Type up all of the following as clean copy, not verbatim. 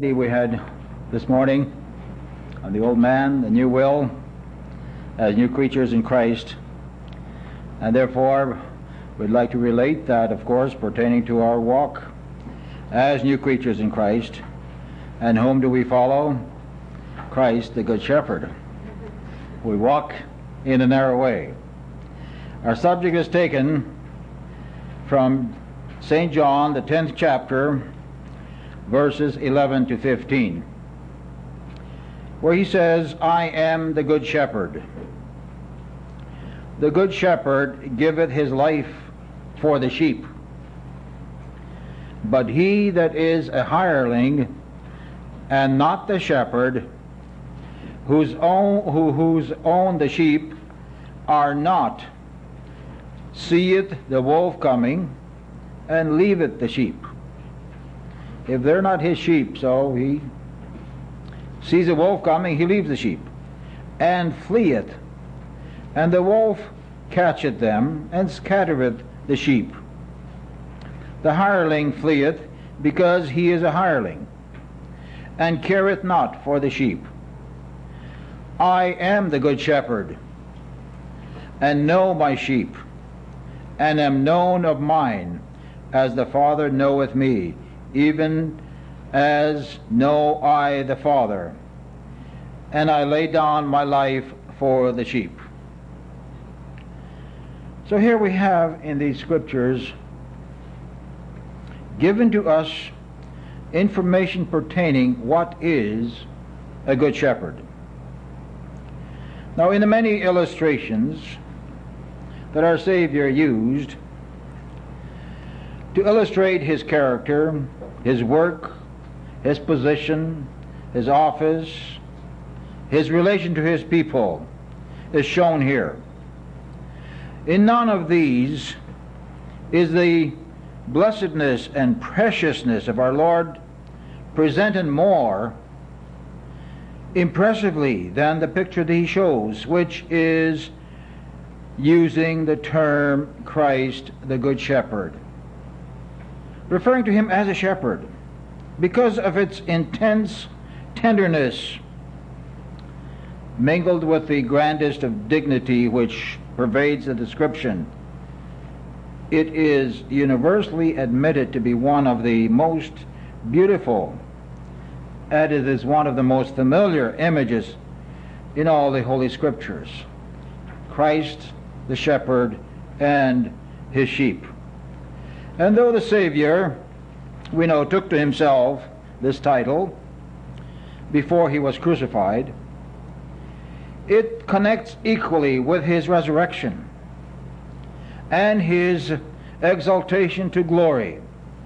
We had this morning on the old man, the new will, as new creatures in Christ. And therefore, we'd like to relate that, of course, pertaining to our walk as new creatures in Christ. And whom do we follow? Christ, the Good Shepherd. We walk in a narrow way. Our subject is taken from St. John, the 10th chapter, verses 11 to 15, where he says, I am the good shepherd. The good shepherd giveth his life for the sheep. But he that is a hireling, and not the shepherd, whose own the sheep are not, seeth the wolf coming, and leaveth the sheep. If they're not his sheep, so he sees a wolf coming, he leaves the sheep, and fleeth. And the wolf catcheth them, and scattereth the sheep. The hireling fleeth, because he is a hireling, and careth not for the sheep. I am the good shepherd, and know my sheep, and am known of mine, as the Father knoweth me, even as know I the Father, and I lay down my life for the sheep. So here we have in these scriptures given to us information pertaining what is a good shepherd. Now, in the many illustrations that our Savior used to illustrate his character, his work, his position, his office, his relation to his people, is shown here. In none of these is the blessedness and preciousness of our Lord presented more impressively than the picture that he shows, which is using the term Christ the Good Shepherd, referring to him as a shepherd because of its intense tenderness mingled with the grandest of dignity which pervades the description. It is universally admitted to be one of the most beautiful, and it is one of the most familiar images in all the Holy Scriptures. Christ the shepherd and his sheep. And though the Savior, we know, took to himself this title before he was crucified, it connects equally with his resurrection and his exaltation to glory.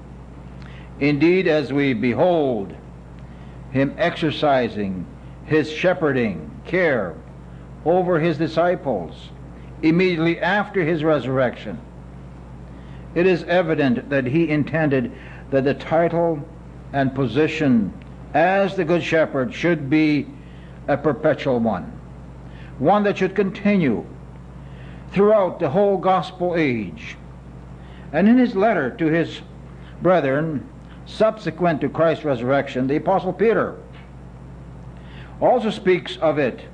Indeed, as we behold him exercising his shepherding care over his disciples immediately after his resurrection, it is evident that he intended that the title and position as the Good Shepherd should be a perpetual one that should continue throughout the whole gospel age. And in his letter to his brethren, subsequent to Christ's resurrection, the Apostle Peter also speaks of it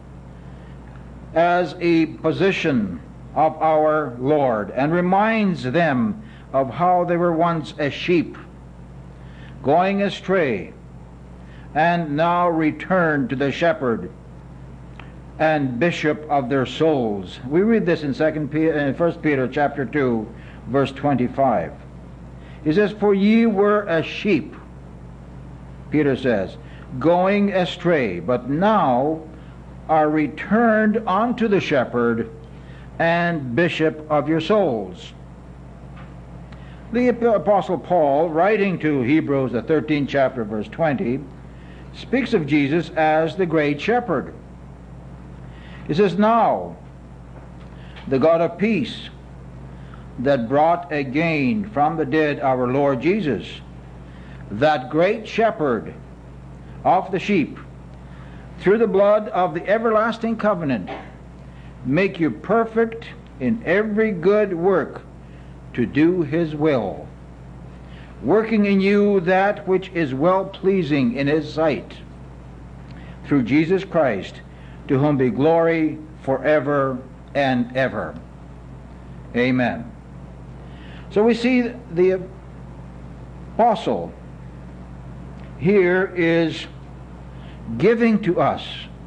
as a position of our Lord, and reminds them of how they were once as sheep, going astray, and now returned to the shepherd and bishop of their souls. We read this in 1 Peter chapter 2, verse 25. He says, for ye were as sheep, Peter says, going astray, but now are returned unto the shepherd and bishop of your souls. The Apostle Paul, writing to Hebrews, the 13th chapter, verse 20, speaks of Jesus as the great shepherd. He says, now the God of peace, that brought again from the dead our Lord Jesus, that great shepherd of the sheep, through the blood of the everlasting covenant, make you perfect in every good work to do his will, working in you that which is well-pleasing in His sight, through Jesus Christ, to whom be glory forever and ever. Amen. So we see the apostle here is giving to us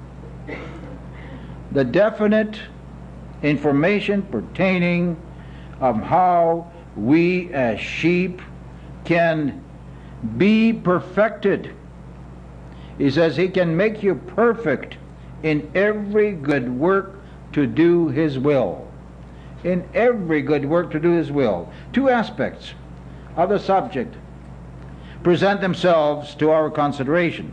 the definite information pertaining of how we as sheep can be perfected. He says He can make you perfect in every good work to do His will. In every good work to do His will. Two aspects of the subject present themselves to our consideration.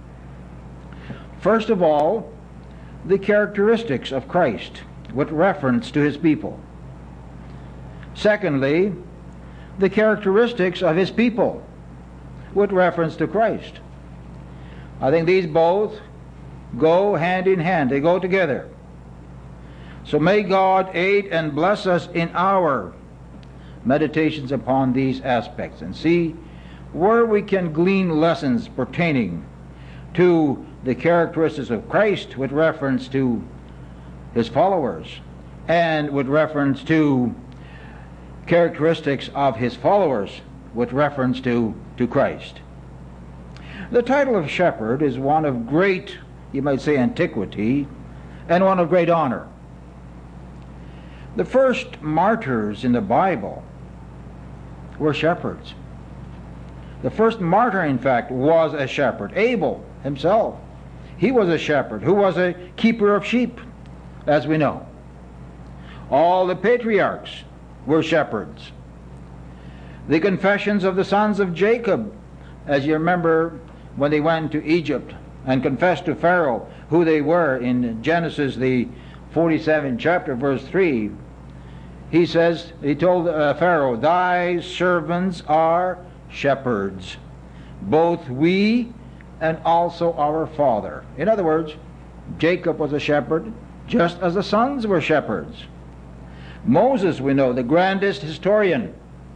First of all, the characteristics of Christ with reference to His people. Secondly, the characteristics of His people with reference to Christ. I think these both go hand in hand. They go together. So may God aid and bless us in our meditations upon these aspects and see where we can glean lessons pertaining to the characteristics of Christ with reference to His followers, and with reference to characteristics of His followers with reference to Christ. The title of shepherd is one of great, you might say, antiquity, and one of great honor. The first martyrs in the Bible were shepherds. The first martyr, in fact, was a shepherd. Abel himself, he was a shepherd who was a keeper of sheep, as we know. All the patriarchs were shepherds. The confessions of the sons of Jacob, as you remember when they went to Egypt and confessed to Pharaoh who they were in Genesis the 47th chapter, verse 3, he says, he told Pharaoh, "Thy servants are shepherds, both we and also our father." In other words, Jacob was a shepherd, just as the sons were shepherds. Moses, we know, the grandest historian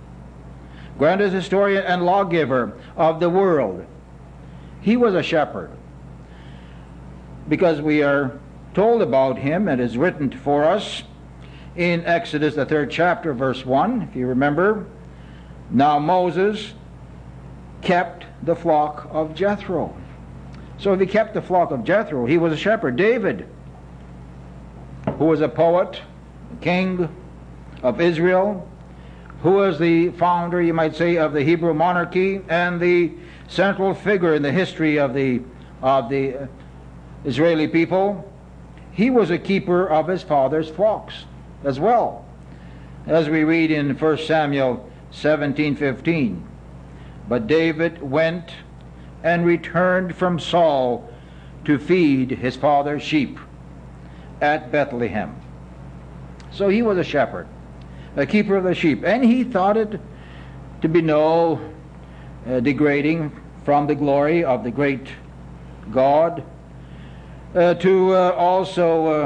and lawgiver of the world, he was a shepherd, because we are told about him, and it is written for us in Exodus the 3rd chapter, verse 1, if you remember. Now Moses kept the flock of Jethro. So if he kept the flock of Jethro, he was a shepherd. David, who was a poet, king of Israel, who was the founder, you might say, of the Hebrew monarchy and the central figure in the history of the Israeli people, he was a keeper of his father's flocks as well, as we read in 1 Samuel 17:15. But David went and returned from Saul to feed his father's sheep at Bethlehem. So he was a shepherd, a keeper of the sheep, and he thought it to be no degrading from the glory of the great God to also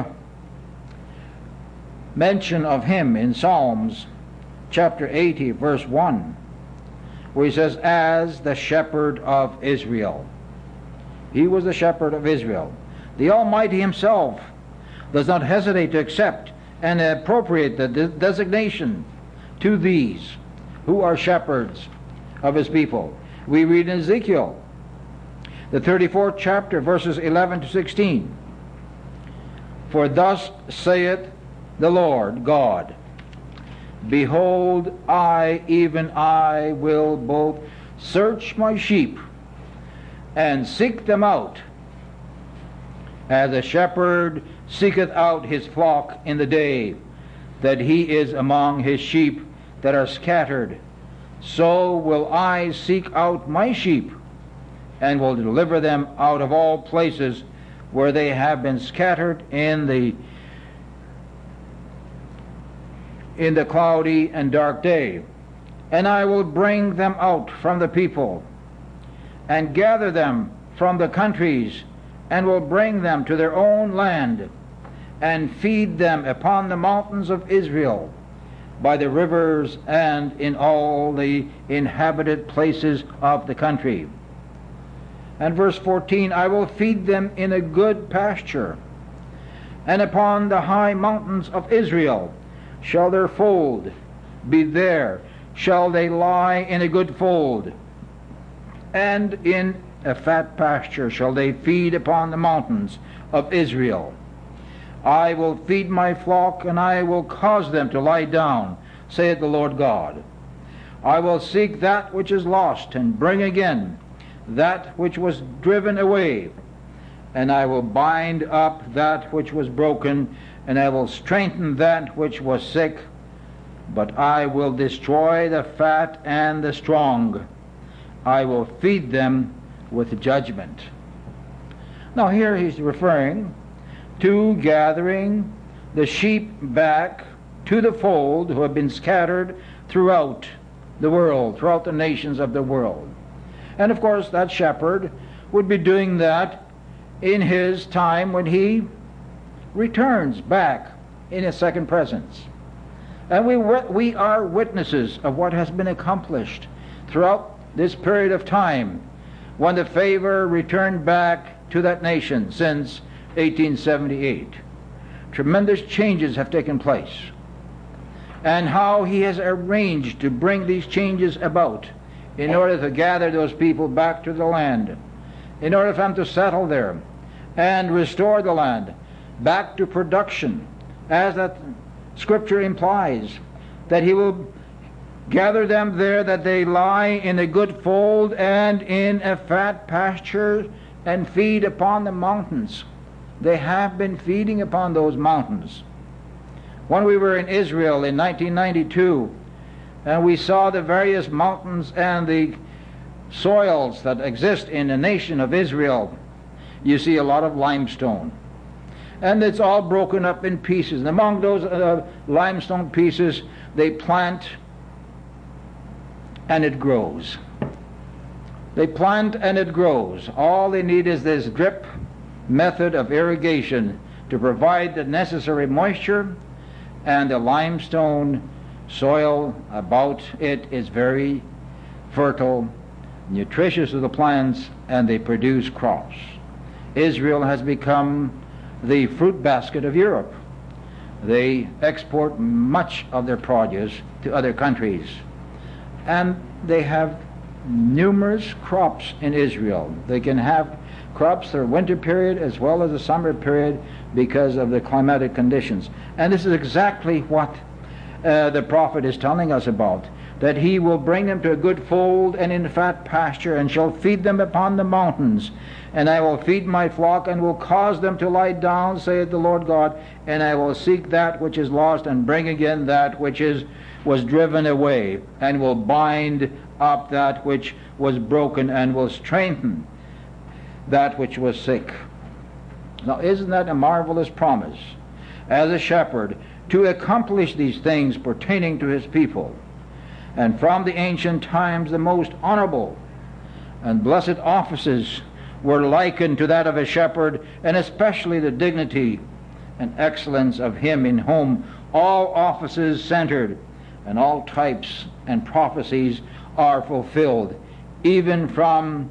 mention of him in Psalms chapter 80, verse 1, where he says, "As the shepherd of Israel." He was the shepherd of Israel. The Almighty Himself does not hesitate to accept and appropriate the designation to these who are shepherds of His people. We read in Ezekiel, the 34th chapter, verses 11 to 16, "For thus saith the Lord God, Behold, I, even I, will both search my sheep and seek them out, as a shepherd seeketh out his flock in the day that he is among his sheep that are scattered. So will I seek out my sheep, and will deliver them out of all places where they have been scattered in the cloudy and dark day. And I will bring them out from the people, and gather them from the countries, and will bring them to their own land, and feed them upon the mountains of Israel, by the rivers and in all the inhabited places of the country. And verse 14, I will feed them in a good pasture, and upon the high mountains of Israel shall their fold be. There shall they lie in a good fold, and in a fat pasture shall they feed upon the mountains of Israel. I will feed my flock, and I will cause them to lie down, saith the Lord God. I will seek that which is lost, and bring again that which was driven away. And I will bind up that which was broken, and I will strengthen that which was sick. But I will destroy the fat and the strong. I will feed them with judgment. Now here he's referring to gathering the sheep back to the fold who have been scattered throughout the world, throughout the nations of the world. And of course that shepherd would be doing that in his time when he returns back in his second presence. And we are witnesses of what has been accomplished throughout this period of time when the favor returned back to that nation since 1878. Tremendous changes have taken place. And how he has arranged to bring these changes about in order to gather those people back to the land, in order for them to settle there and restore the land back to production, as that scripture implies, that he will gather them there, that they lie in a good fold and in a fat pasture, and feed upon the mountains. They have been feeding upon those mountains. When we were in Israel in 1992, and we saw the various mountains and the soils that exist in the nation of Israel, you see a lot of limestone. And it's all broken up in pieces. And among those limestone pieces, they plant and it grows. They plant and it grows. All they need is this drip method of irrigation to provide the necessary moisture, and the limestone soil about it is very fertile, nutritious to the plants, and they produce crops. Israel has become the fruit basket of Europe. They export much of their produce to other countries, and they have numerous crops in Israel. They can have crops for winter period as well as the summer period because of the climatic conditions. And this is exactly what the prophet is telling us about, that he will bring them to a good fold and in fat pasture, and shall feed them upon the mountains. And I will feed my flock, and will cause them to lie down, saith the Lord God, and I will seek that which is lost, and bring again that which was driven away, and will bind up that which was broken, and will strengthen that which was sick. Now, isn't that a marvelous promise? As a shepherd, to accomplish these things pertaining to his people. And from the ancient times, the most honorable and blessed offices were likened to that of a shepherd, and especially the dignity and excellence of him in whom all offices centered, and all types and prophecies are fulfilled, even from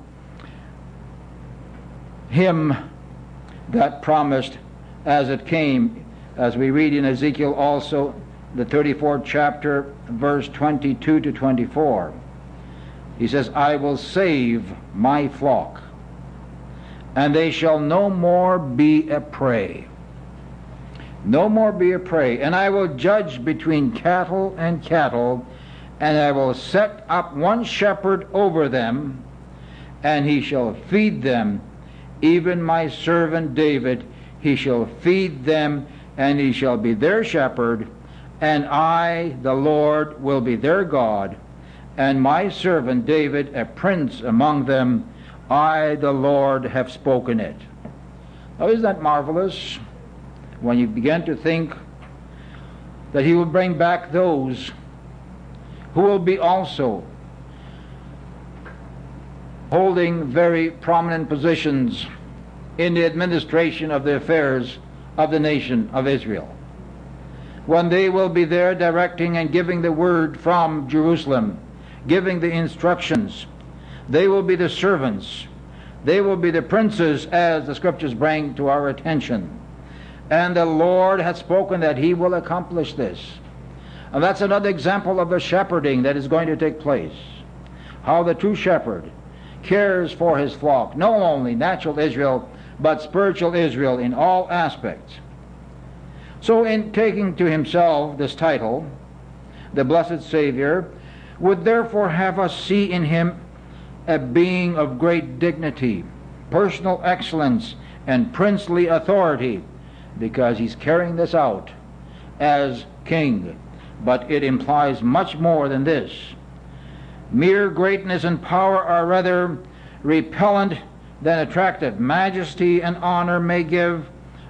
him that promised as it came, as we read in Ezekiel also, the 34th chapter, verse 22 to 24. He says, I will save my flock, and they shall no more be a prey. No more be a prey. And I will judge between cattle and cattle, and I will set up one shepherd over them, and he shall feed them, even my servant David. He shall feed them, and he shall be their shepherd, and I, the Lord, will be their God, and my servant David a prince among them. I, the Lord, have spoken it. Now, isn't that marvelous? When you begin to think that he will bring back those who will be also holding very prominent positions in the administration of the affairs of the nation of Israel. when they will be there directing and giving the word from Jerusalem, giving the instructions. They will be the servants. They will be the princes, as the scriptures bring to our attention. And the Lord has spoken that he will accomplish this. And that's another example of the shepherding that is going to take place. How the true shepherd cares for his flock, not only natural Israel, but spiritual Israel in all aspects. So in taking to himself this title, the blessed Savior would therefore have us see in him a being of great dignity, personal excellence, and princely authority, because he's carrying this out as king. But it implies much more than this. Mere greatness and power are rather repellent than attractive. Majesty and honor may give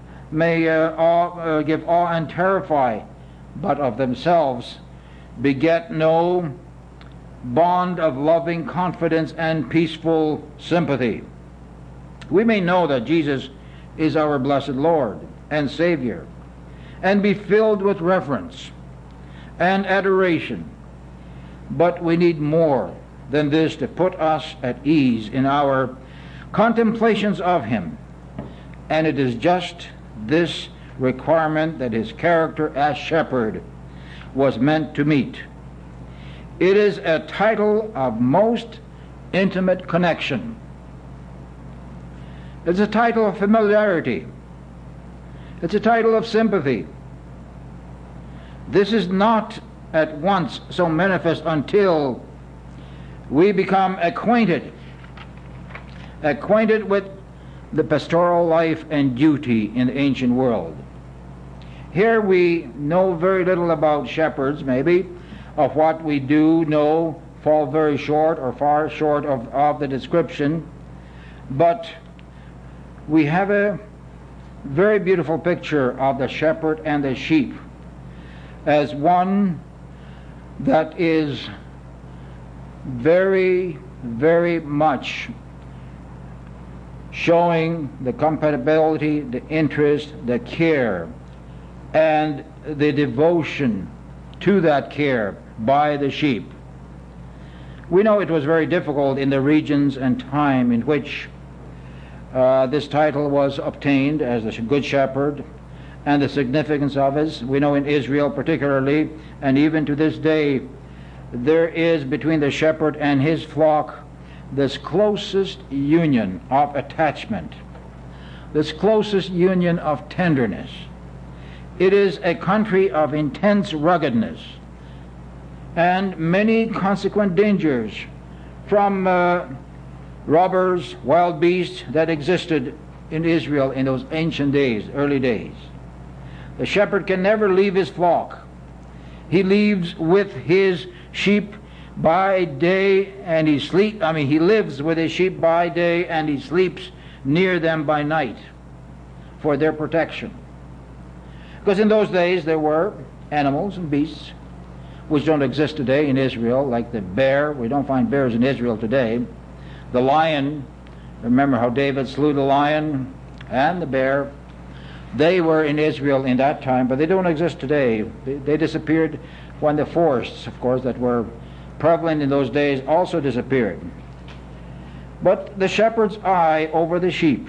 awe and terrify, but of themselves beget no bond of loving confidence and peaceful sympathy. We may know that Jesus is our blessed Lord and Savior, and be filled with reverence and adoration, but we need more than this to put us at ease in our contemplations of him. And it is just this requirement that his character as shepherd was meant to meet. It is a title of most intimate connection. It's a title of familiarity. It's a title of sympathy. This is not at once so manifest until we become acquainted with the pastoral life and duty in the ancient world. Here we know very little about shepherds, maybe. Of what we do know fall very short or far short of the description. But we have a very beautiful picture of the shepherd and the sheep as one that is very, very much showing the compatibility, the interest, the care, and the devotion to that care by the sheep. We know it was very difficult in the regions and time in which this title was obtained as the Good Shepherd, and the significance of it. We know in Israel particularly, and even to this day, there is between the shepherd and his flock this closest union of attachment, this closest union of tenderness. It is a country of intense ruggedness and many consequent dangers from robbers, wild beasts that existed in Israel in those ancient days, early days. The shepherd can never leave his flock. He lives with his sheep by day and he lives with his sheep by day and he sleeps near them by night for their protection. Because in those days there were animals and beasts which don't exist today in Israel, like the bear. We don't find bears in Israel today. The lion, remember how David slew the lion and the bear. They were in Israel in that time, but they don't exist today. They disappeared when the forests, of course, that were prevalent in those days also disappeared. But the shepherd's eye over the sheep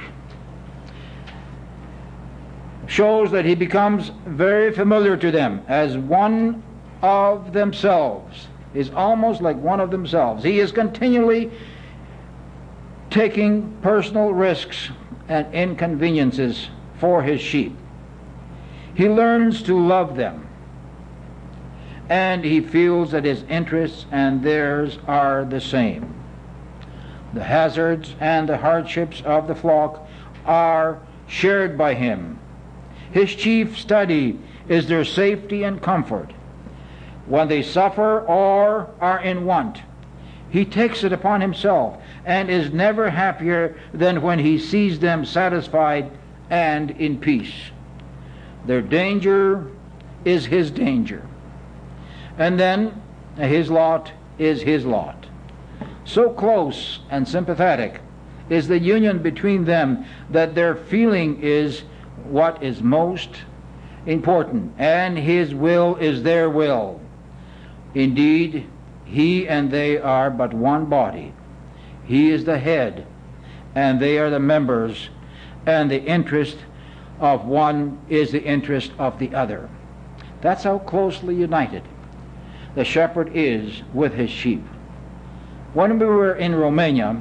shows that he becomes very familiar to them as one of themselves. Is almost like one of themselves. He is continually taking personal risks and inconveniences for his sheep. He learns to love them, and he feels that his interests and theirs are the same. The hazards and the hardships of the flock are shared by him. His chief study is their safety and comfort. When they suffer or are in want, he takes it upon himself and is never happier than when he sees them satisfied and in peace. Their danger is his danger, and then his lot is his lot. So close and sympathetic is the union between them that their feeling is what is most important, and his will is their will. Indeed, he and they are but one body. He is the head, and they are the members, and the interest of one is the interest of the other. That's how closely united the shepherd is with his sheep. When we were in Romania,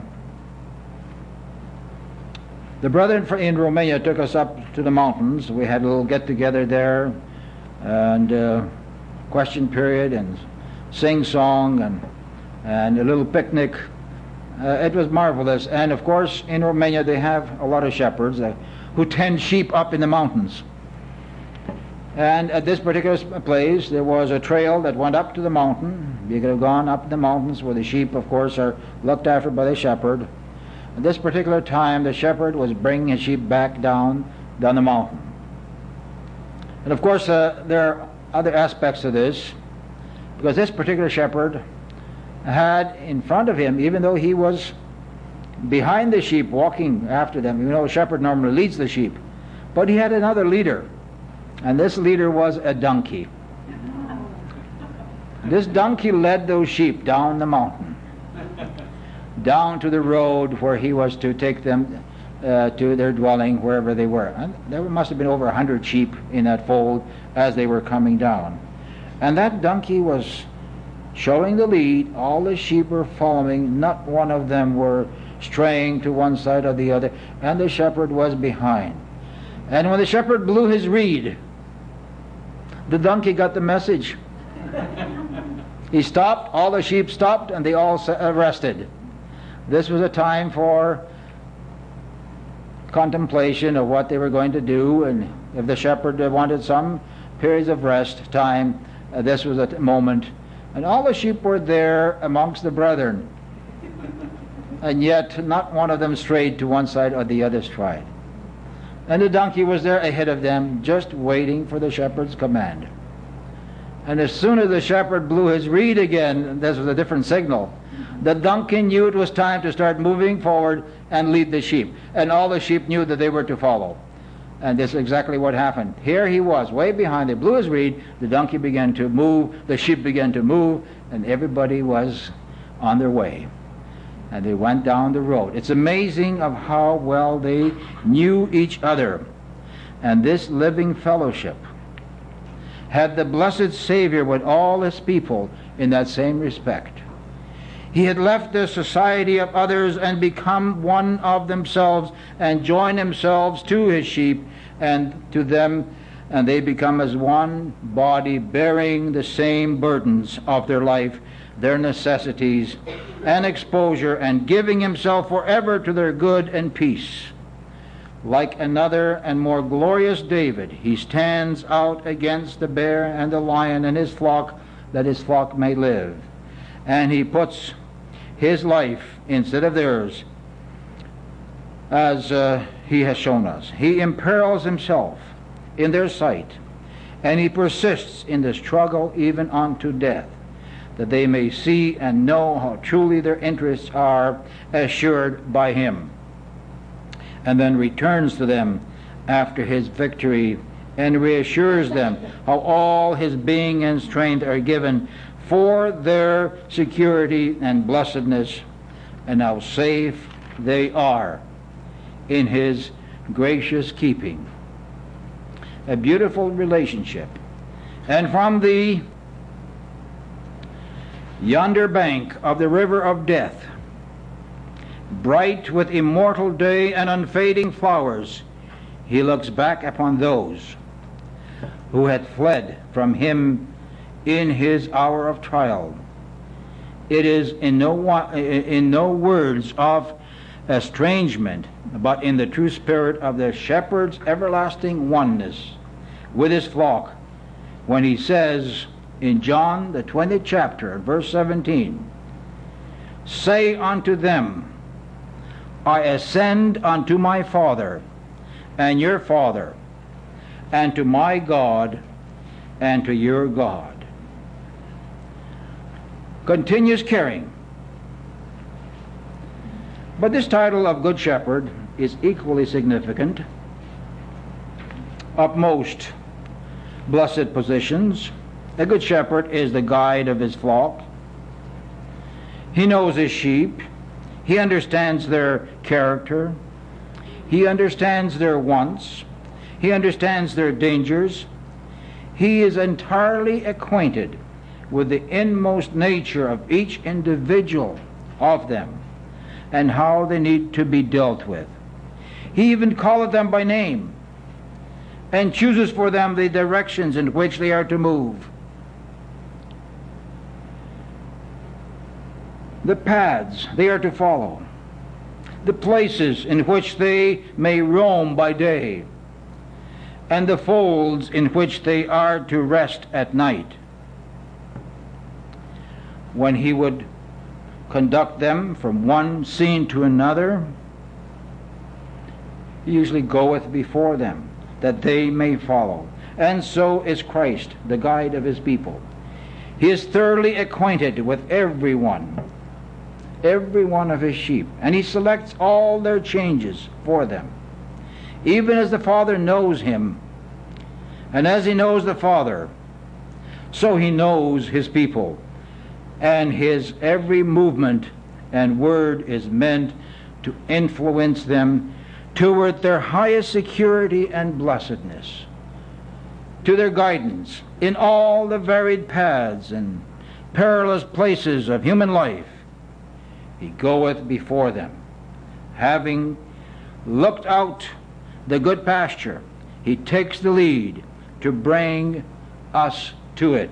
the brethren in Romania took us up to the mountains. We had a little get-together there, and question period, and sing-song, and a little picnic. It was marvelous. And of course, in Romania they have a lot of shepherds who tend sheep up in the mountains. And at this particular place, there was a trail that went up to the mountain. You could have gone up the mountains where the sheep, of course, are looked after by the shepherd. At this particular time, the shepherd was bringing his sheep back down the mountain. And of course, there are other aspects to this, because this particular shepherd had in front of him, even though he was behind the sheep walking after them, you know, a shepherd normally leads the sheep, but he had another leader, and this leader was a donkey. This donkey led those sheep down the mountain, down to the road where he was to take them to their dwelling, wherever they were. And there must have been over 100 sheep in that fold as they were coming down. And that donkey was showing the lead. All the sheep were following. Not one of them were straying to one side or the other. And the shepherd was behind. And when the shepherd blew his reed, the donkey got the message. He stopped, all the sheep stopped, and they all rested. This was a time for contemplation of what they were going to do, and if the shepherd wanted some periods of rest time, this was a moment. And all the sheep were there amongst the brethren, and yet not one of them strayed to one side or the other side. And the donkey was there ahead of them, just waiting for the shepherd's command. And as soon as the shepherd blew his reed again, this was a different signal, the donkey knew it was time to start moving forward and lead the sheep. And all the sheep knew that they were to follow. And this is exactly what happened. Here he was, way behind. They blew his reed, the donkey began to move, the sheep began to move, and everybody was on their way. And they went down the road. It's amazing of how well they knew each other. And this living fellowship had the blessed Savior with all his people in that same respect. He had left the society of others and become one of themselves and joined themselves to his sheep and to them, and they become as one body, bearing the same burdens of their life, their necessities and exposure, and giving himself forever to their good and peace. Like another and more glorious David, he stands out against the bear and the lion and his flock, that his flock may live. And he puts his life instead of theirs, as he has shown us. He imperils himself in their sight, and he persists in the struggle even unto death, that they may see and know how truly their interests are assured by him, and then returns to them after his victory and reassures them how all his being and strength are given for their security and blessedness, and how safe they are in his gracious keeping. A beautiful relationship. And from the yonder bank of the river of death, bright with immortal day and unfading flowers, he looks back upon those who had fled from him in his hour of trial. It is in no words of estrangement, but in the true spirit of the shepherd's everlasting oneness with his flock, when he says in John the 20th chapter, verse 17, "Say unto them, I ascend unto my Father and your Father, and to my God and to your God." Continues caring. But this title of Good Shepherd is equally significant. Upmost blessed positions. A good shepherd is the guide of his flock. He knows his sheep. He understands their character. He understands their wants. He understands their dangers. He is entirely acquainted with the inmost nature of each individual of them and how they need to be dealt with. He even calleth them by name and chooses for them the directions in which they are to move. The paths they are to follow, the places in which they may roam by day, and the folds in which they are to rest at night. When he would conduct them from one scene to another, he usually goeth before them, that they may follow. And so is Christ, the guide of his people. He is thoroughly acquainted with every one of his sheep, and he selects all their changes for them, even as the Father knows him. And as he knows the Father, so he knows his people, and his every movement and word is meant to influence them toward their highest security and blessedness, to their guidance in all the varied paths and perilous places of human life. He goeth before them, having looked out the good pasture. He takes the lead to bring us to it.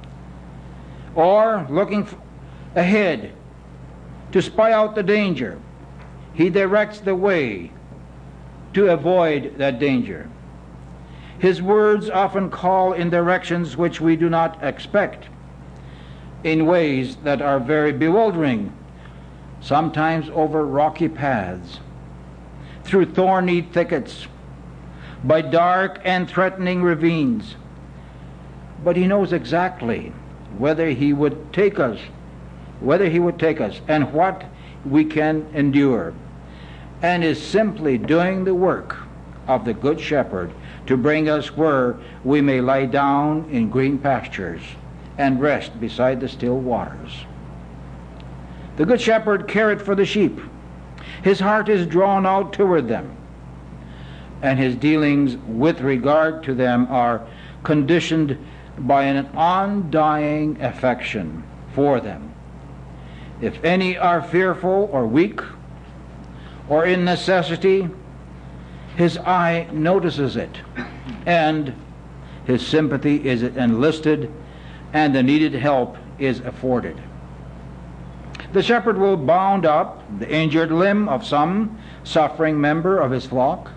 Or, looking ahead to spy out the danger, he directs the way to avoid that danger. His words often call in directions which we do not expect, in ways that are very bewildering, sometimes over rocky paths, through thorny thickets, by dark and threatening ravines. But he knows exactly whether he would take us, and what we can endure, and is simply doing the work of the Good Shepherd to bring us where we may lie down in green pastures and rest beside the still waters. The Good Shepherd careth for the sheep. His heart is drawn out toward them, and his dealings with regard to them are conditioned by an undying affection for them. If any are fearful or weak or in necessity, his eye notices it, and his sympathy is enlisted, and the needed help is afforded. The shepherd will bound up the injured limb of some suffering member of his flock,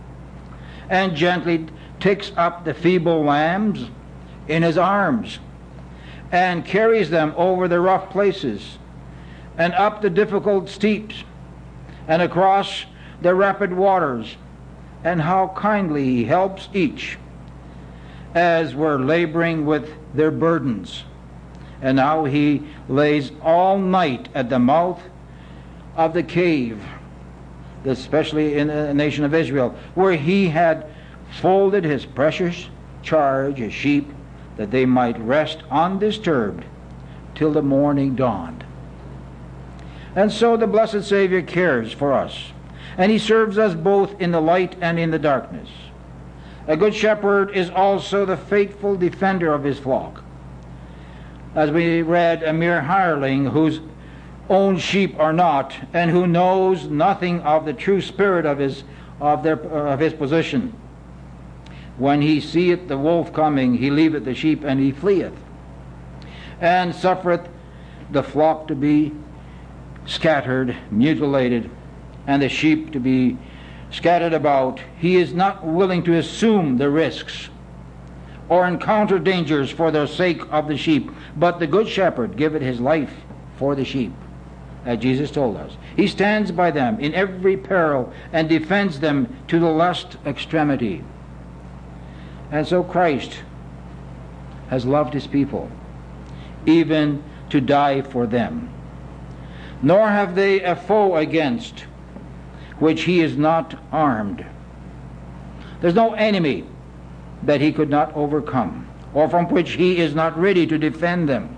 and gently takes up the feeble lambs in his arms, and carries them over the rough places, and up the difficult steeps, and across the rapid waters, and how kindly he helps each as we're laboring with their burdens, and how he lays all night at the mouth of the cave, especially in the nation of Israel, where he had folded his precious charge, his sheep, that they might rest undisturbed till the morning dawned. And so the blessed Savior cares for us, and he serves us both in the light and in the darkness. A good shepherd is also the faithful defender of his flock. As we read, a mere hireling whose own sheep are not, and who knows nothing of the true spirit of his position. When he seeth the wolf coming, he leaveth the sheep, and he fleeth, and suffereth the flock to be scattered, mutilated, and the sheep to be scattered about. He is not willing to assume the risks or encounter dangers for the sake of the sheep, but the good shepherd giveth his life for the sheep, as Jesus told us. He stands by them in every peril and defends them to the last extremity. And so Christ has loved his people, even to die for them. Nor have they a foe against which he is not armed. There's no enemy that he could not overcome, or from which he is not ready to defend them.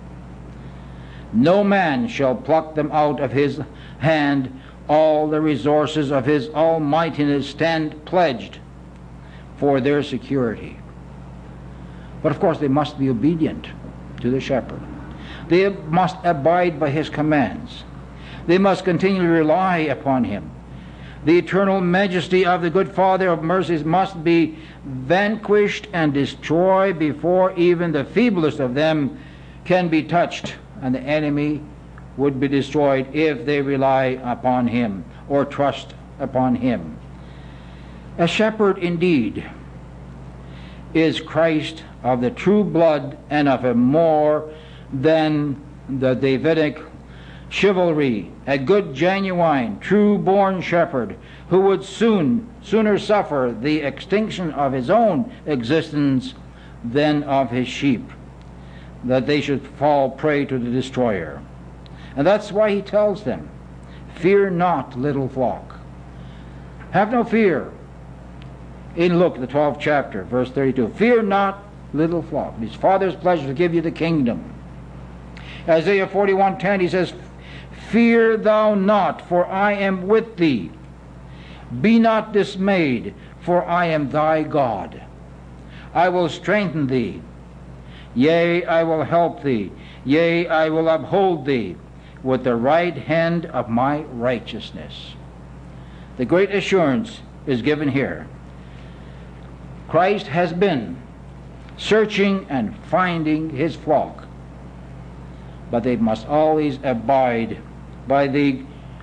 No man shall pluck them out of his hand. All the resources of his almightiness stand pledged for their security. But of course they must be obedient to the shepherd. They must abide by his commands. They must continually rely upon him. The eternal majesty of the good Father of mercies must be vanquished and destroyed before even the feeblest of them can be touched, and the enemy would be destroyed if they rely upon him or trust upon him. A shepherd indeed is Christ of the true blood and of a more than the Davidic chivalry, a good, genuine, true-born shepherd who would sooner suffer the extinction of his own existence than of his sheep, that they should fall prey to the destroyer. And that's why he tells them, "Fear not, little flock." Have no fear. In Luke, the 12th chapter, verse 32, "Fear not, little flock. It is Father's pleasure to give you the kingdom." Isaiah 41:10, he says, "Fear thou not, for I am with thee. Be not dismayed, for I am thy God. I will strengthen thee. Yea, I will help thee. Yea, I will uphold thee with the right hand of my righteousness." The great assurance is given here. Christ has been searching and finding his flock, but they must always abide by the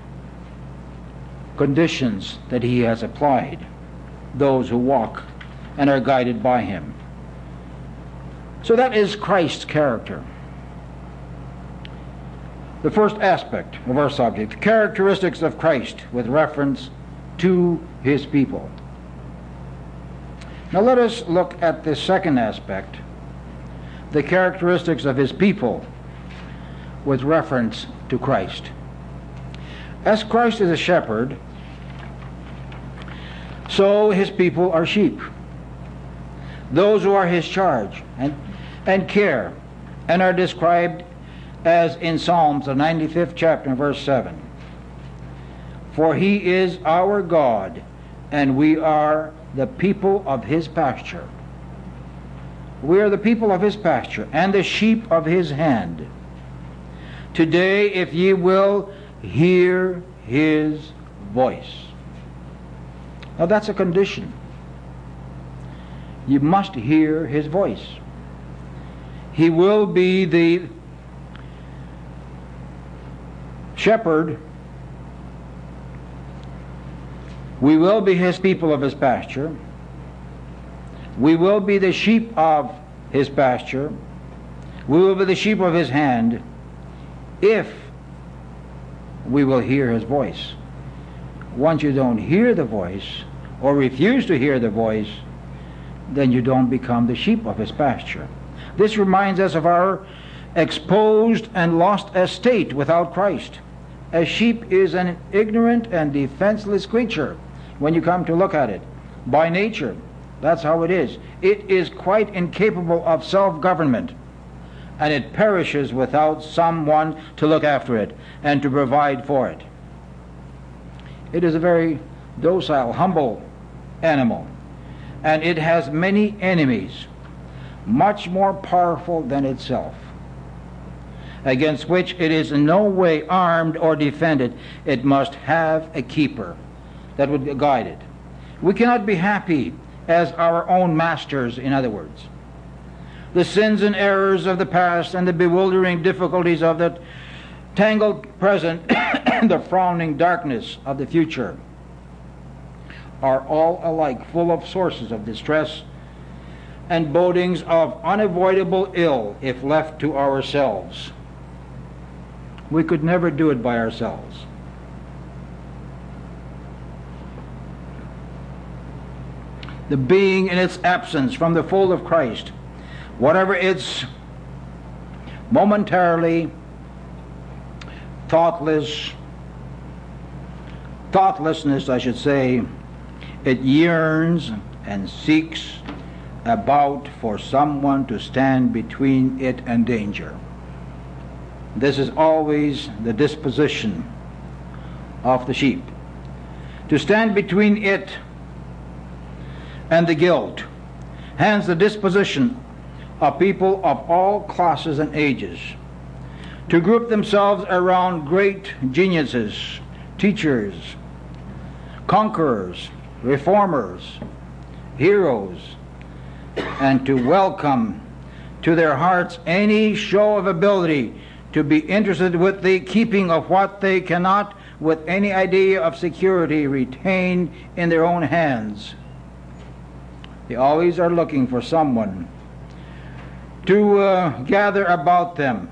conditions that he has applied, those who walk and are guided by him. So that is Christ's character. The first aspect of our subject, characteristics of Christ with reference to his people. Now let us look at the second aspect, the characteristics of his people with reference to Christ. As Christ is a shepherd, so his people are sheep. Those who are his charge and care, and are described as in Psalms, the 95th chapter, verse 7. "For he is our God, and we are the people of his pasture." We are the people of his pasture, and the sheep of his hand. "Today, if ye will hear his voice." Now that's a condition. You must hear his voice. He will be the shepherd. We will be his people of his pasture. We will be the sheep of his pasture. We will be the sheep of his hand if we will hear his voice. Once you don't hear the voice or refuse to hear the voice, then you don't become the sheep of his pasture. This reminds us of our exposed and lost estate without Christ. A sheep is an ignorant and defenseless creature when you come to look at it. By nature, that's how it is. It is quite incapable of self-government, and it perishes without someone to look after it and to provide for it. It is a very docile, humble animal, and it has many enemies, much more powerful than itself, against which it is in no way armed or defended. It must have a keeper that would guide it. We cannot be happy as our own masters, in other words. The sins and errors of the past and the bewildering difficulties of the tangled present and the frowning darkness of the future are all alike full of sources of distress and bodings of unavoidable ill if left to ourselves. We could never do it by ourselves. The being in its absence from the fold of Christ, whatever its momentarily thoughtlessness, I should say, it yearns and seeks about for someone to stand between it and danger. This is always the disposition of the sheep, to stand between it and the guilt. Hence the disposition of people of all classes and ages, to group themselves around great geniuses, teachers, conquerors, reformers, heroes, and to welcome to their hearts any show of ability to be interested with the keeping of what they cannot, with any idea of security, retain in their own hands. They always are looking for someone to gather about them,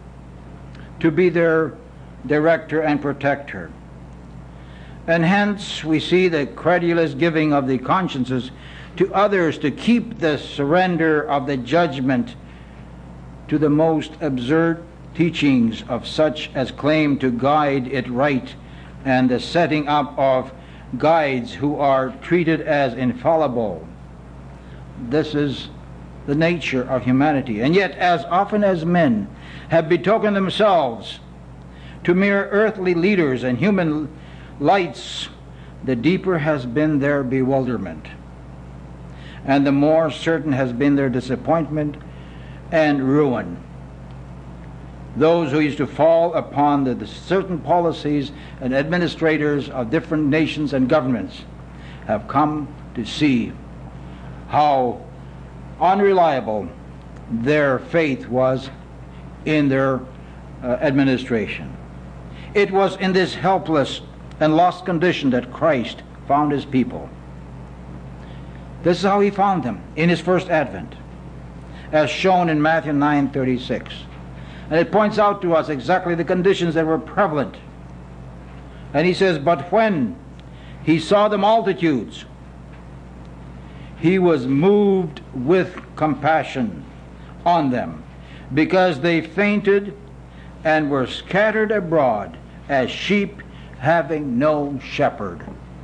to be their director and protector. And hence we see the credulous giving of the consciences to others to keep the surrender of the judgment to the most absurd teachings of such as claim to guide it right, and the setting up of guides who are treated as infallible. This is the nature of humanity. And yet, as often as men have betokened themselves to mere earthly leaders and human lights, the deeper has been their bewilderment, and the more certain has been their disappointment and ruin. Those who used to fall upon the certain policies and administrators of different nations and governments have come to see how unreliable their faith was in their administration. It was in this helpless and lost condition that Christ found his people. This is how he found them in his first advent, as shown in Matthew 9:36. And it points out to us exactly the conditions that were prevalent. And he says, "But when he saw the multitudes, he was moved with compassion on them, because they fainted and were scattered abroad as sheep having no shepherd."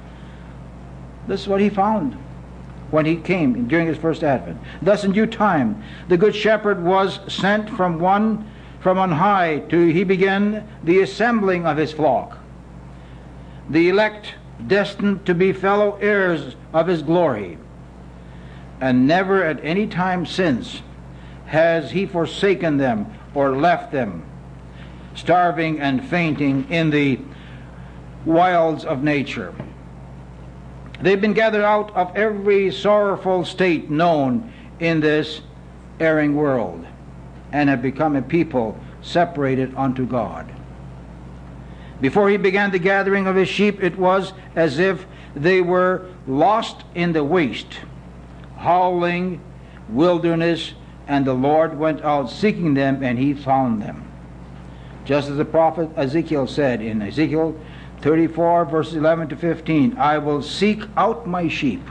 This is what he found when he came during his first advent. "Thus in due time the good shepherd was sent from on high he began the assembling of his flock, the elect destined to be fellow heirs of his glory. And never at any time since has he forsaken them or left them, starving and fainting in the wilds of nature. They've been gathered out of every sorrowful state known in this erring world, and have become a people separated unto God. Before he began the gathering of his sheep, it was as if they were lost in the waste, howling wilderness, and the Lord went out seeking them, and he found them. Just as the prophet Ezekiel said in Ezekiel 34, verses 11 to 15, "I will seek out my sheep,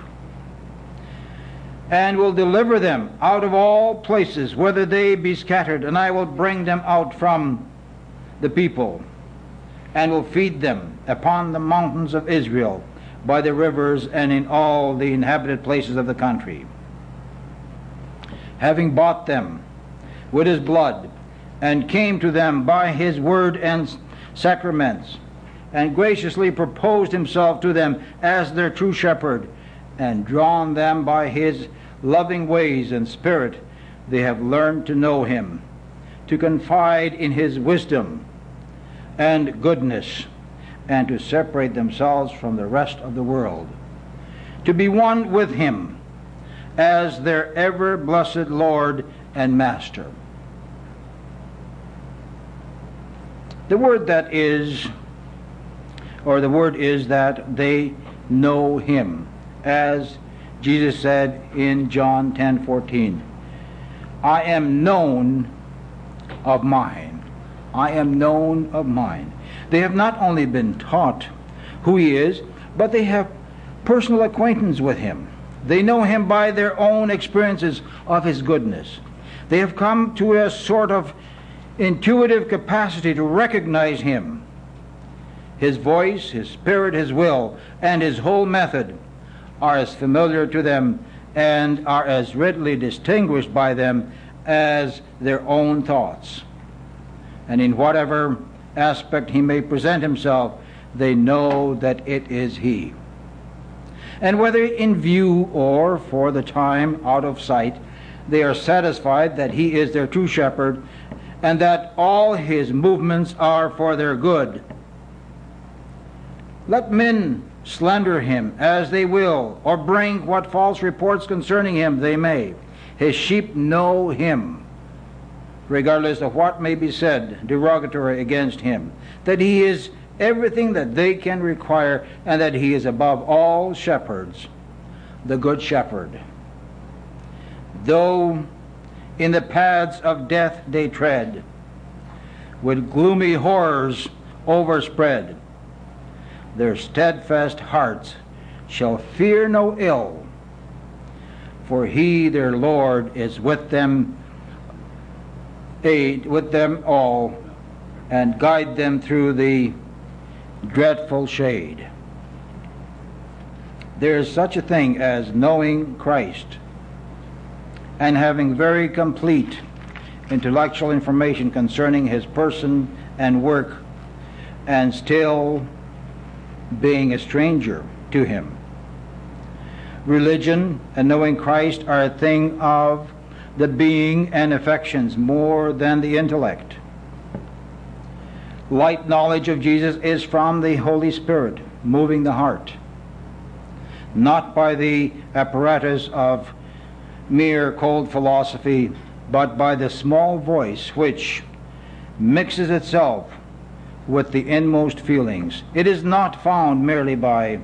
and will deliver them out of all places, whether they be scattered, and I will bring them out from the people, and will feed them upon the mountains of Israel, by the rivers, and in all the inhabited places of the country. Having bought them with his blood, and came to them by his word and sacraments, and graciously proposed himself to them as their true shepherd, and drawn them by his loving ways and spirit, they have learned to know him, to confide in his wisdom and goodness, and to separate themselves from the rest of the world, to be one with him as their ever blessed Lord and Master." The word is that they know him, as Jesus said in John 10:14, "I am known of mine. I am known of mine." They have not only been taught who he is, but they have personal acquaintance with him. They know him by their own experiences of his goodness. They have come to a sort of intuitive capacity to recognize him. His voice, his spirit, his will, and his whole method are as familiar to them and are as readily distinguished by them as their own thoughts. And in whatever aspect he may present himself, they know that it is he. And whether in view or for the time out of sight, they are satisfied that he is their true shepherd, and that all his movements are for their good. Let men slander him as they will, or bring what false reports concerning him they may. His sheep know him, regardless of what may be said derogatory against him, that he is everything that they can require, and that he is above all shepherds, the good shepherd. Though in the paths of death they tread, with gloomy horrors overspread, their steadfast hearts shall fear no ill, for he, their Lord, is with them, aid with them all, and guide them through the dreadful shade. There is such a thing as knowing Christ and having very complete intellectual information concerning his person and work, and still being a stranger to him. Religion and knowing Christ are a thing of the being and affections more than the intellect. Light knowledge of Jesus is from the Holy Spirit, moving the heart, not by the apparatus of mere cold philosophy, but by the small voice which mixes itself with the inmost feelings. It is not found merely by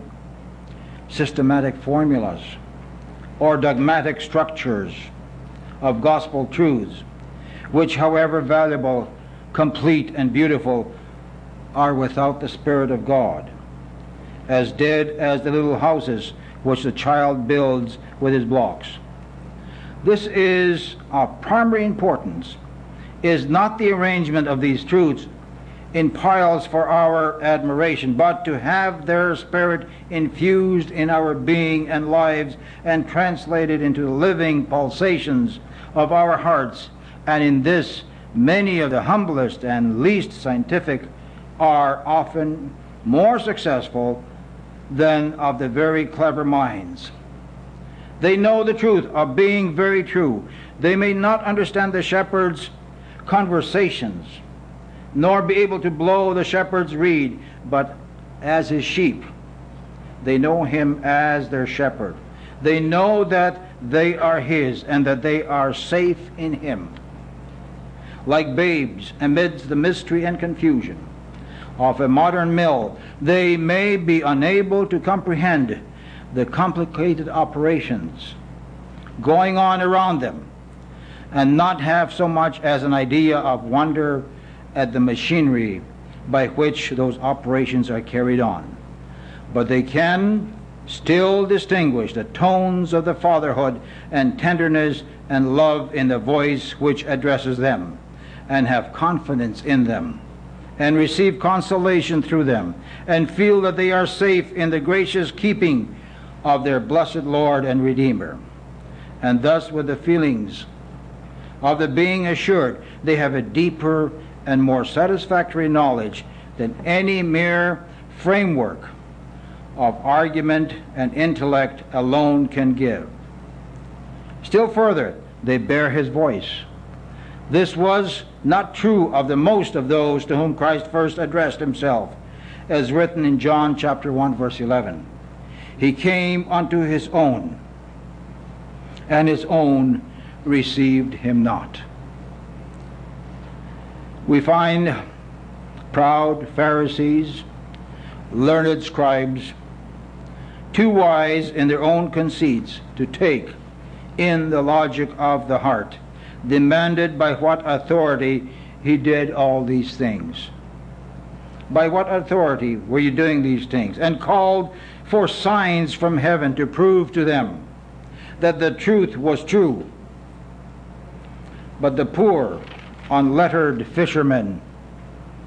systematic formulas or dogmatic structures of gospel truths, which, however valuable, complete, and beautiful, are without the Spirit of God, as dead as the little houses which the child builds with his blocks. This is of primary importance, is not the arrangement of these truths in piles for our admiration, but to have their spirit infused in our being and lives and translated into the living pulsations of our hearts. And in this, many of the humblest and least scientific are often more successful than of the very clever minds. They know the truth of being very true. They may not understand the shepherd's conversations, nor be able to blow the shepherd's reed, but as his sheep, they know him as their shepherd. They know that they are his, and that they are safe in him. Like babes amidst the mystery and confusion of a modern mill, they may be unable to comprehend the complicated operations going on around them, and not have so much as an idea of wonder at the machinery by which those operations are carried on. But they can still distinguish the tones of the fatherhood and tenderness and love in the voice which addresses them, and have confidence in them, and receive consolation through them, and feel that they are safe in the gracious keeping of their blessed Lord and Redeemer. And thus, with the feelings of the being assured, they have a deeper and more satisfactory knowledge than any mere framework of argument and intellect alone can give. Still further, they bear his voice. This was not true of the most of those to whom Christ first addressed himself, as written in John chapter 1, verse 11. He came unto his own, and his own received him not. We find proud Pharisees, learned scribes, too wise in their own conceits to take in the logic of the heart, demanded by what authority he did all these things. By what authority were you doing these things? And called for signs from heaven to prove to them that the truth was true. But the poor, unlettered fishermen,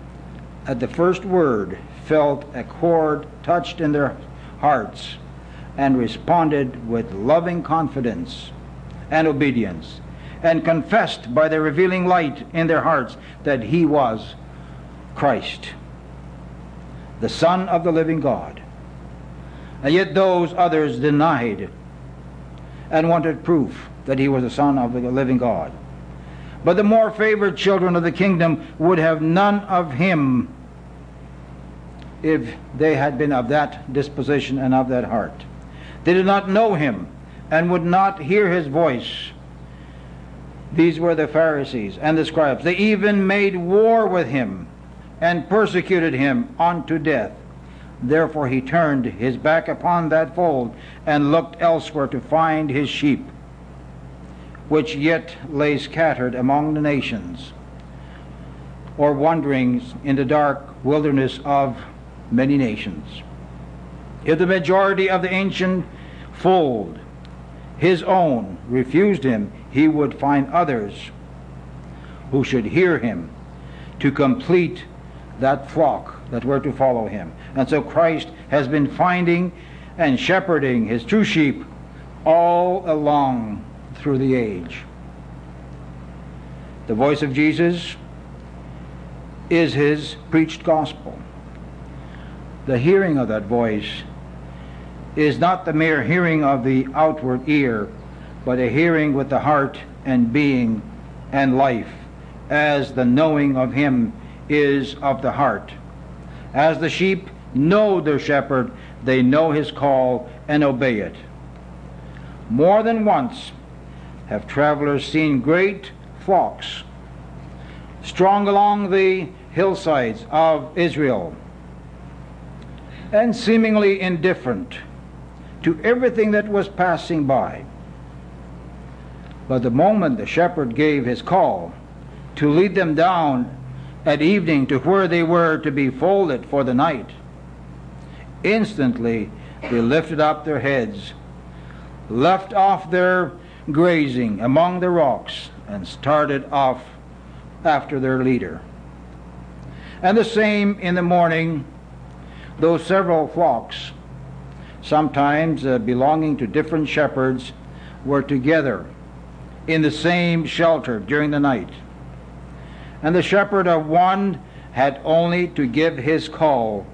at the first word, felt a chord touched in their hearts, and responded with loving confidence and obedience, and confessed by the revealing light in their hearts that he was Christ, the Son of the living God. And yet those others denied and wanted proof that he was the Son of the living God. But the more favored children of the kingdom would have none of him if they had been of that disposition and of that heart. They did not know him and would not hear his voice. These were the Pharisees and the scribes. They even made war with him and persecuted him unto death. Therefore he turned his back upon that fold and looked elsewhere to find his sheep, which yet lay scattered among the nations, or wandering in the dark wilderness of many nations. If the majority of the ancient fold, his own, refused him, he would find others who should hear him to complete that flock that were to follow him. And so Christ has been finding and shepherding his true sheep all along through the age. The voice of Jesus is his preached gospel. The hearing of that voice is not the mere hearing of the outward ear, but a hearing with the heart and being and life, as the knowing of him is of the heart. As the sheep know their shepherd, they know his call and obey it. More than once have travelers seen great flocks strung along the hillsides of Israel and seemingly indifferent to everything that was passing by. But the moment the shepherd gave his call to lead them down at evening to where they were to be folded for the night, instantly they lifted up their heads, left off their grazing among the rocks, and started off after their leader. And the same in the morning, though several flocks, sometimes belonging to different shepherds, were together in the same shelter during the night. And the shepherd of one had only to give his call,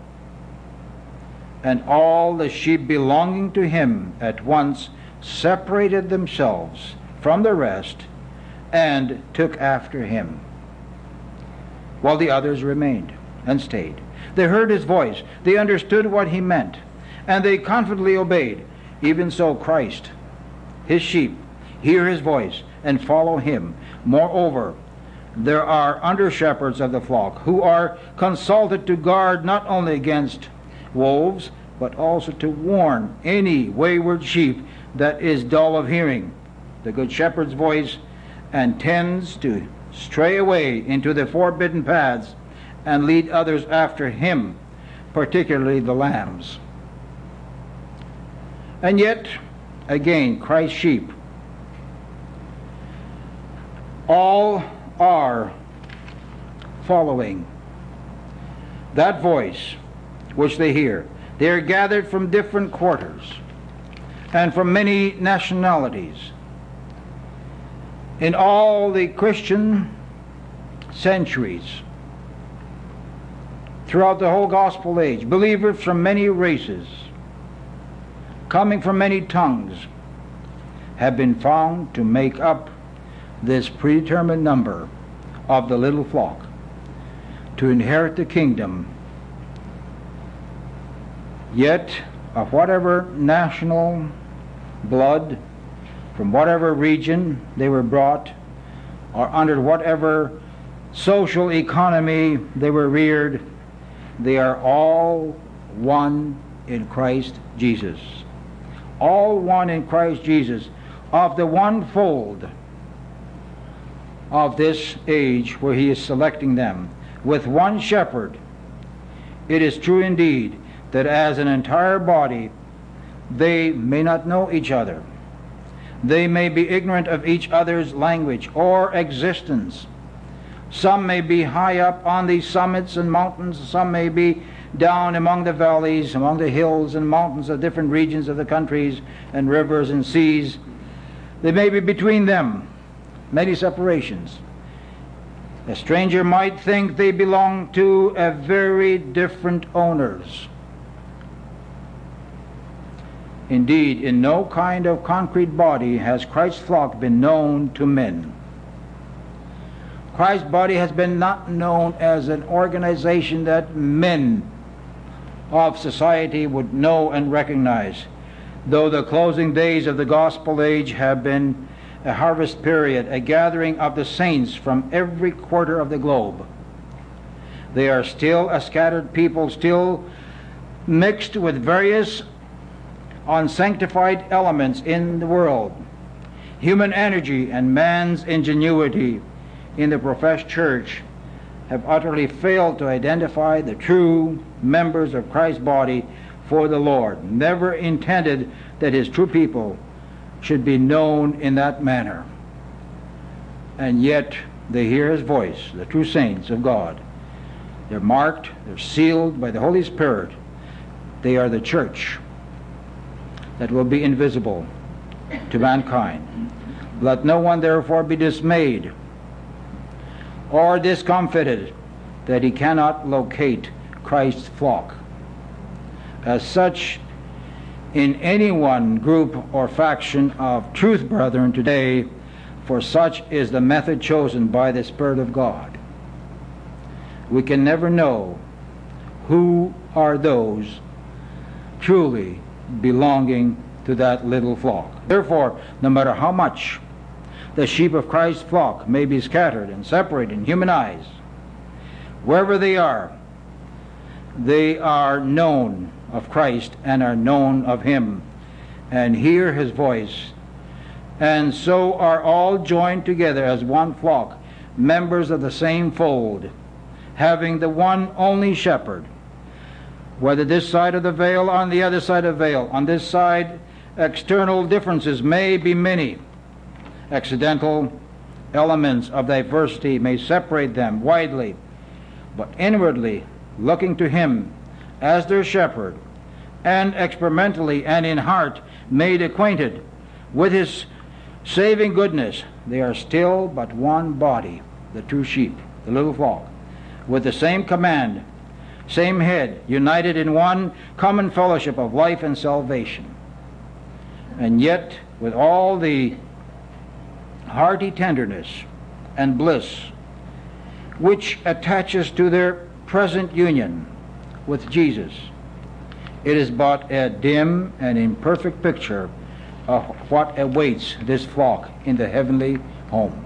and all the sheep belonging to him at once separated themselves from the rest and took after him, while the others remained and stayed. They heard his voice, they understood what he meant, and they confidently obeyed. Even so Christ, his sheep, hear his voice and follow him. Moreover, there are under-shepherds of the flock who are consulted to guard not only against wolves, but also to warn any wayward sheep that is dull of hearing the good shepherd's voice and tends to stray away into the forbidden paths and lead others after him, particularly the lambs. And yet, again, Christ's sheep all are following that voice which they hear. They are gathered from different quarters and from many nationalities. In all the Christian centuries, throughout the whole gospel age, believers from many races, coming from many tongues, have been found to make up this predetermined number of the little flock to inherit the kingdom. Yet, of whatever national blood, from whatever region they were brought, or under whatever social economy they were reared, they are all one in Christ Jesus. All one in Christ Jesus, of the one fold of this age where he is selecting them, with one shepherd. It is true indeed that as an entire body they may not know each other. They may be ignorant of each other's language or existence. Some may be high up on these summits and mountains. Some may be down among the valleys, among the hills and mountains of different regions of the countries and rivers and seas. There may be between them many separations. A stranger might think they belong to a very different owners. Indeed, in no kind of concrete body has Christ's flock been known to men. Christ's body has been not known as an organization that men of society would know and recognize, though the closing days of the gospel age have been a harvest period, a gathering of the saints from every quarter of the globe. They are still a scattered people, still mixed with various unsanctified elements in the world. Human energy and man's ingenuity in the professed church have utterly failed to identify the true members of Christ's body for the Lord, never intended that his true people should be known in that manner. And yet they hear his voice, the true saints of God. They're marked, they're sealed by the Holy Spirit. They are the church that will be invisible to mankind. Let no one therefore be dismayed or discomfited that he cannot locate Christ's flock. As such, in any one group or faction of truth brethren today, for such is the method chosen by the Spirit of God, we can never know who are those truly belonging to that little flock. Therefore, no matter how much the sheep of Christ's flock may be scattered and separated in human eyes, wherever they are known of Christ and are known of him and hear his voice, and so are all joined together as one flock, members of the same fold, having the one only shepherd. Whether this side of the veil or on the other side of the veil, on this side external differences may be many. Accidental elements of diversity may separate them widely, but inwardly looking to him as their shepherd, and experimentally and in heart made acquainted with his saving goodness, they are still but one body, the true sheep, the little flock, with the same command, same head, united in one common fellowship of life and salvation. And yet, with all the hearty tenderness and bliss which attaches to their present union with Jesus, it is but a dim and imperfect picture of what awaits this flock in the heavenly home.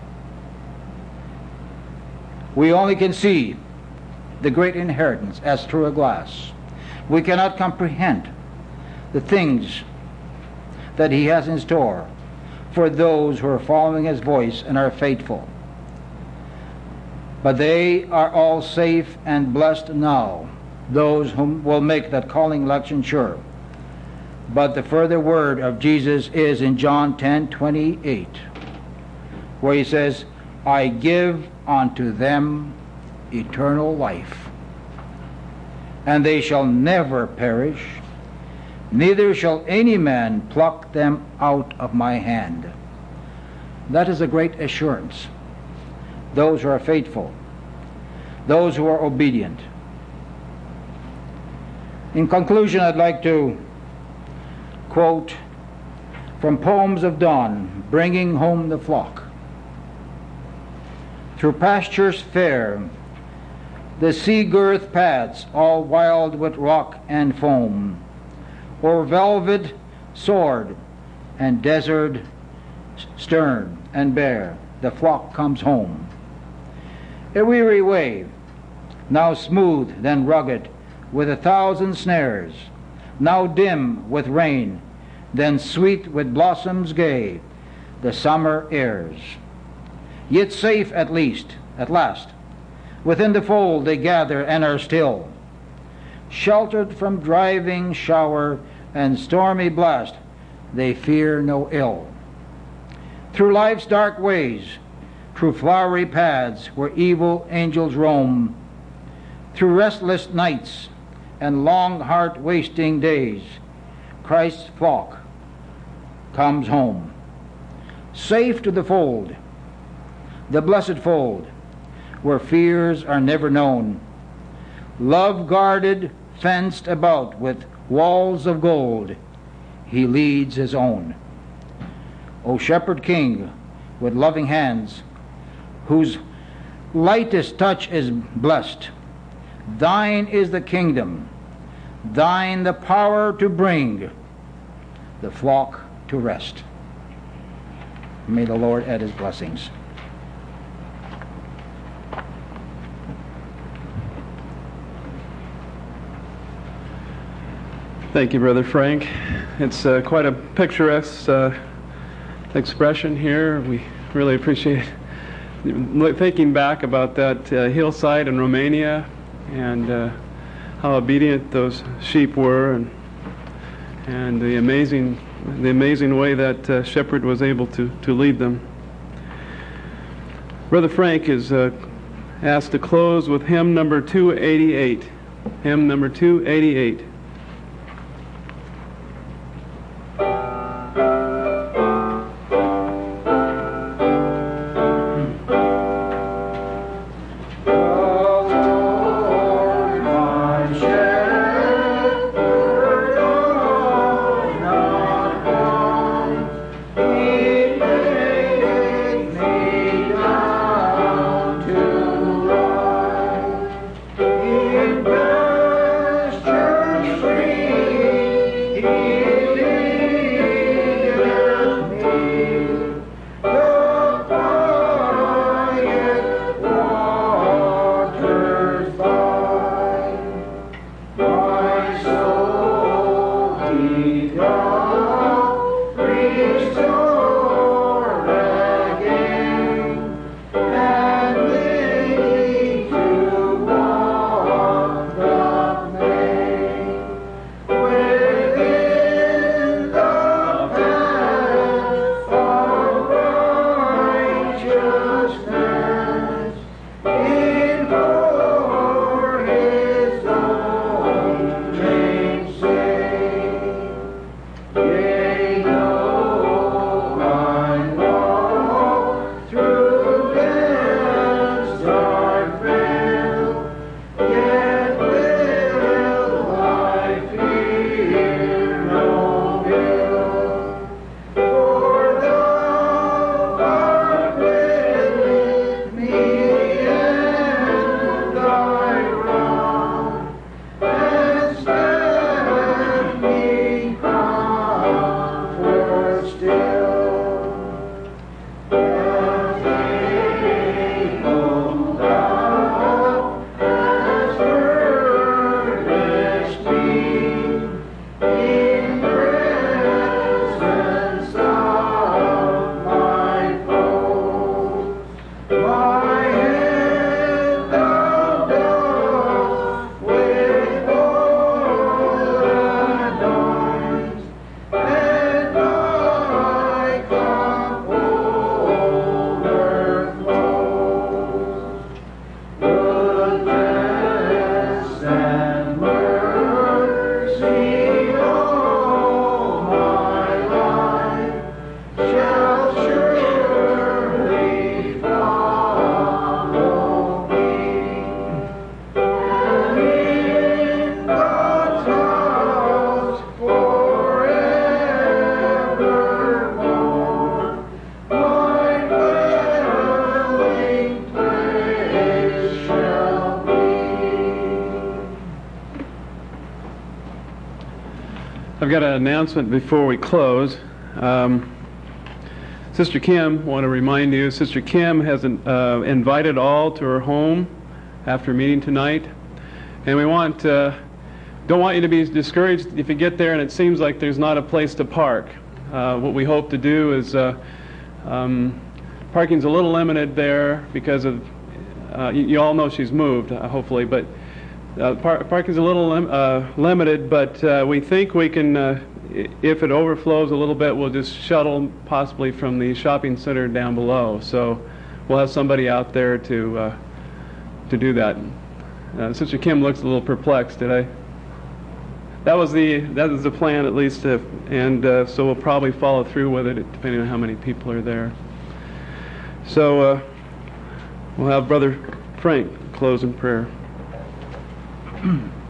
We only can see the great inheritance as through a glass. We cannot comprehend the things that he has in store for those who are following his voice and are faithful. But they are all safe and blessed now, those whom will make that calling election sure. But the further word of Jesus is in John 10:28, where he says, I give unto them eternal life, and they shall never perish, neither shall any man pluck them out of my hand. That is a great assurance. Those who are faithful, those who are obedient. In conclusion, I'd like to quote from Poems of Dawn, Bringing Home the Flock. Through pastures fair, the sea-girth paths, all wild with rock and foam, o'er velvet sword and desert stern and bare, the flock comes home. A weary way, now smooth, then rugged, with 1,000 snares, now dim with rain, then sweet with blossoms gay, the summer airs. Yet safe at last, within the fold they gather and are still, sheltered from driving shower and stormy blast, they fear no ill. Through life's dark ways, through flowery paths where evil angels roam, Through restless nights and long heart-wasting days, Christ's flock comes home, safe to the fold, the blessed fold, where fears are never known, love guarded, fenced about with walls of gold, he leads his own. O Shepherd King, with loving hands, whose lightest touch is blessed, thine is the kingdom, thine the power to bring the flock to rest. May the Lord add his blessings. Thank you, Brother Frank. It's quite a picturesque expression here. We really appreciate it. Thinking back about that hillside in Romania and how obedient those sheep were, and the amazing way that shepherd was able to lead them. Brother Frank is asked to close with hymn number 288. Hymn number 288. I've got an announcement before we close. Sister Kim, want to remind you, Sister Kim has invited all to her home after meeting tonight, and we don't want you to be discouraged if you get there and it seems like there's not a place to park. What we hope to do is parking's a little limited there because of you all know she's moved, hopefully, but parking's a little limited, but we think we can, if it overflows a little bit, we'll just shuttle possibly from the shopping center down below. So we'll have somebody out there to do that. Sister Kim looks a little perplexed. That was the plan, at least, and so we'll probably follow through with it depending on how many people are there. So we'll have Brother Frank close in prayer.